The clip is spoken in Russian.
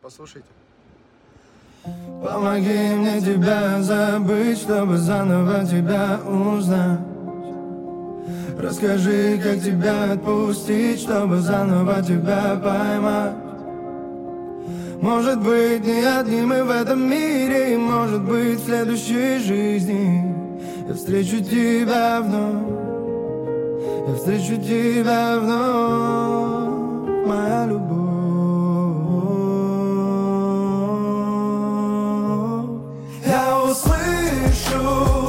Послушайте. Помоги мне тебя забыть, чтобы заново тебя узнать. Расскажи, как тебя отпустить, чтобы заново тебя поймать. Может быть, не одни мы в этом мире, может быть, в следующей жизни я встречу тебя вновь, я встречу тебя вновь, моя любовь. Я услышу